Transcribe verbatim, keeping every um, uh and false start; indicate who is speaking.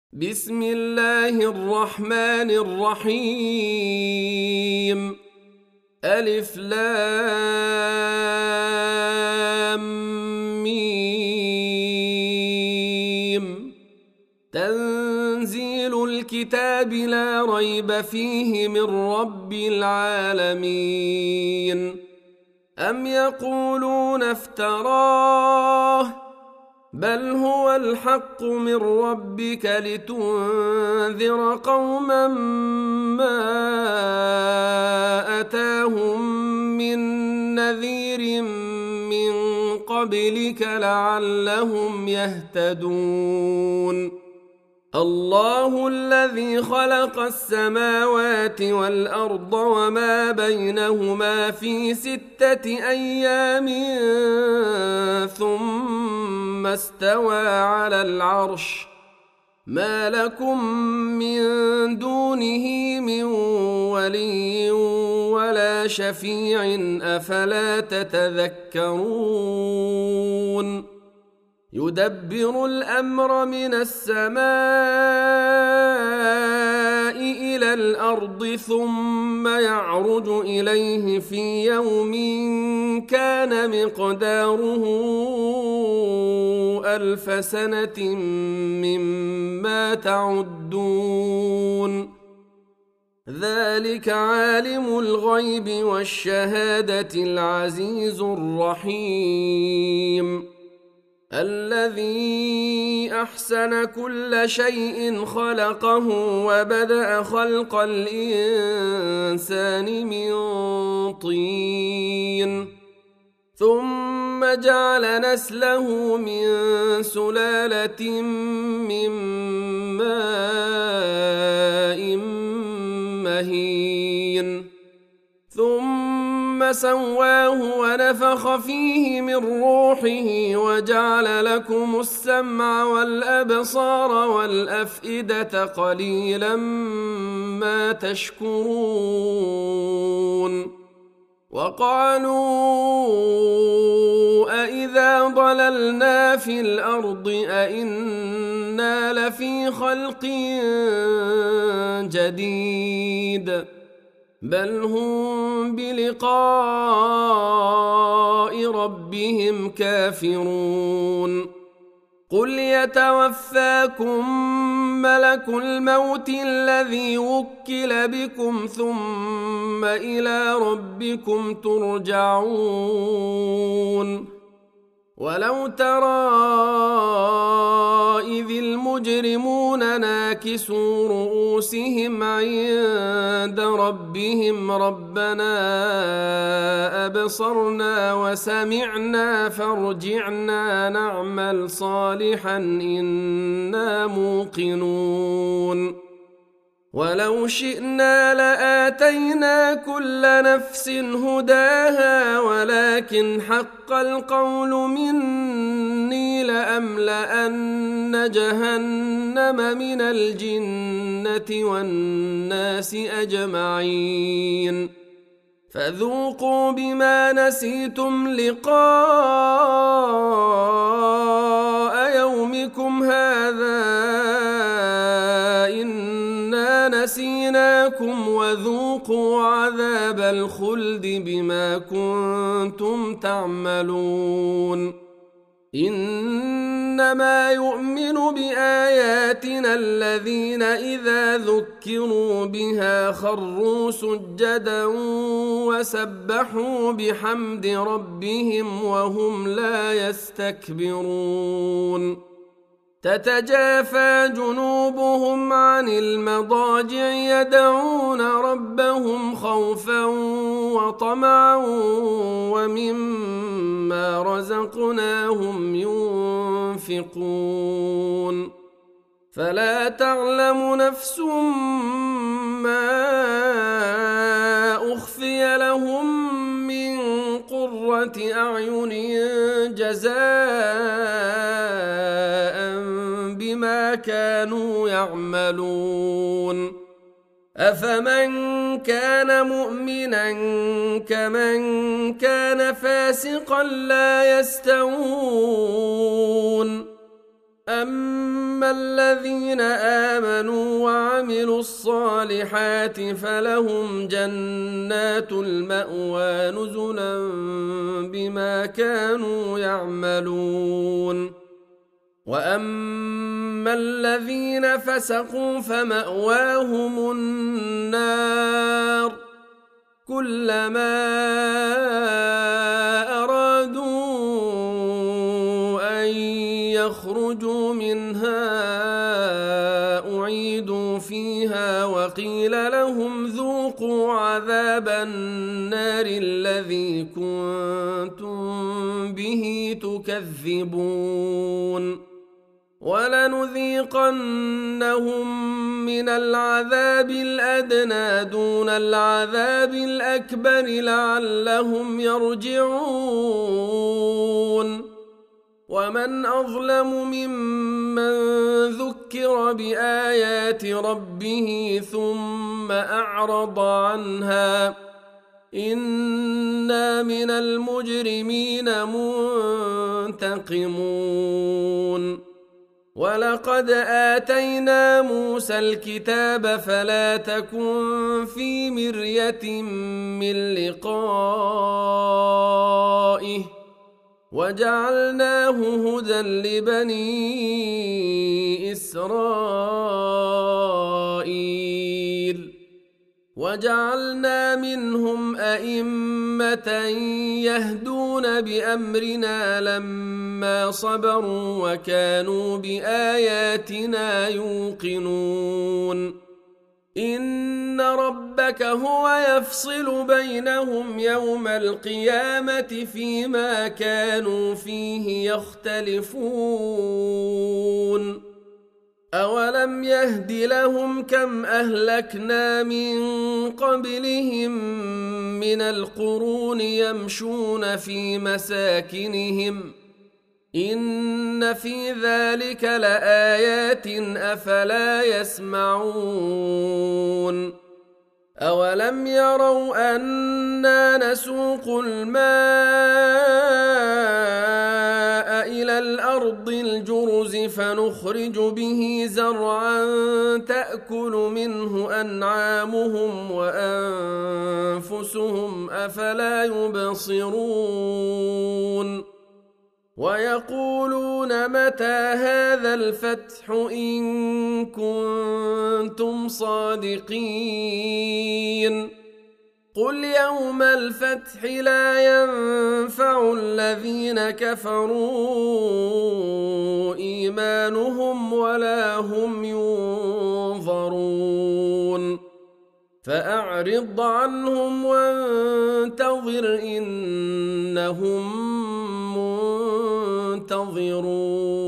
Speaker 1: بسم الله الرحمن الرحيم. ألف لام ميم. تنزيل الكتاب لا ريب فيه من رب العالمين. أم يقولون افتراه بل هو الحق من ربك لتنذر قوما ما أتاهم من نذير من قبلك لعلهم يهتدون. الله الذي خلق السماوات والأرض وما بينهما في ستة أيام ثم استوى على العرش ما لكم من دونه من ولي ولا شفيع أفلا تتذكرون. يدبر الأمر من السماء إلى الأرض ثم يعرج إليه في يوم كان مقداره ألف سنة مما تعدون. ذلك عالم الغيب والشهادة العزيز الرحيم. الذي أحسن كل شيء خلقه وبدأ خلق الإنسان من طين ثم جعل نسله من سلالة من ماء مهين ثم سواه ونفخ فيه من روحه وجعل لكم السمع والأبصار والأفئدة قليلا ما تشكرون. وقالوا أإذا ضللنا في الأرض أإنا لفي خلق جديد بل هم بلقاء ربهم كافرون. قل يتوفاكم ملك الموت الذي وكل بكم ثم إلى ربكم ترجعون. ولو ترى إذ المجرمون ناكسوا رؤوسهم عند ربهم ربنا أبصرنا وسمعنا فارجعنا نعمل صالحا إنا موقنون. ولو شئنا لآتينا كل نفس هداها ولكن حق القول مني لأملأن جهنم من الجنة والناس أجمعين. فذوقوا بما نسيتم لقاء يومكم هذا إنا نسيناكم وذوقوا عذاب الخلد بما كنتم تعملون. إنما يؤمن بآياتنا الذين إذا ذكروا بها خروا سجدا وسبحوا بحمد ربهم وهم لا يستكبرون. تتجافى جنوبهم عن المضاجع يدعون ربهم خوفا وطمعا ومما رزقناهم ينفقون. فلا تعلم نفس ما أخفي لهم من قرة أعين جزاء بما كانوا يعملون. أفمن كان مؤمنا كمن كان فاسقا لا يستوون أما الذين آمنوا وعملوا الصالحات فلهم جنات المأوى نزلا بما كانوا يعملون. وأما الذين فسقوا فمأواهم النار كلما أرادوا أن يخرجوا منها أعيدوا فيها وقيل لهم ذوقوا عذاب النار الذي كنتم به تكذبون. ولنذيقنهم من العذاب الأدنى دون العذاب الأكبر لعلهم يرجعون. ومن أظلم ممن ذكر بآيات ربه ثم أعرض عنها إنا من المجرمين منتقمون. ولقد آتينا موسى الكتاب فلا تكن في مرية من لقائه وجعلناه هدى لبني إسرائيل وجعلنا منهم أئمة يهدون بأمرنا لما صبروا وكانوا بآياتنا يوقنون. إن ربك هو يفصل بينهم يوم القيامة فيما كانوا فيه يختلفون. أولم يهد لهم كم أهلكنا من قبلهم من القرون يمشون في مساكنهم إن في ذلك لآيات أفلا يسمعون. أولم يروا أنا نسوق الماء إلى الأرض الجرز فنخرج به زرعا تأكل منه أنعامهم وأنفسهم أفلا يبصرون. ويقولون متى هذا الفتح إن كنتم صادقين قل يوم الفتح لا ينفع الذين كفروا إيمانهم ولا هم ينظرون. فأعرض عنهم وانتظر إنهم منتظرون.